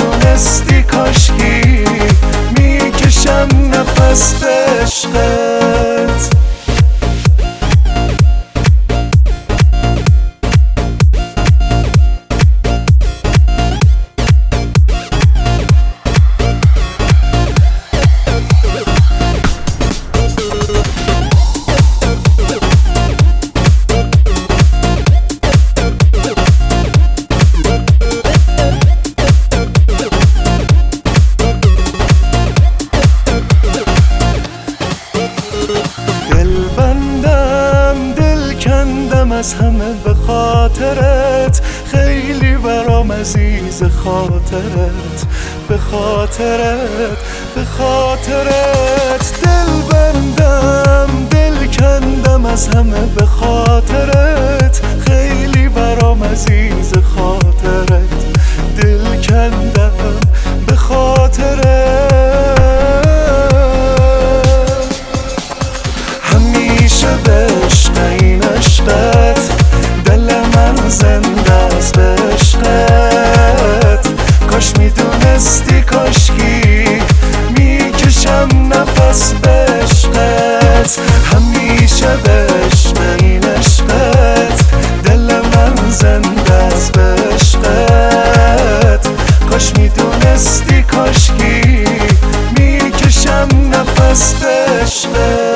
میدونستی کاشکی میکشم نفس به عشقت. از همه به خاطرت، خیلی برام عزیز خاطرت، به خاطرت، به خاطرت. دل بندم دل کندم از همه به خاطرت، خیلی برام عزیز خاطرت، دل کندم به خاطرت. همیشه به عشق این عشقت، دل من زنده است به عشقت. کاش میدونستی کاشکی میکشم نفس به عشقت. همیشه به عشق این عشقت، دل من زنده است به عشقت. کاش میدونستی کاشکی میکشم نفس به عشقت.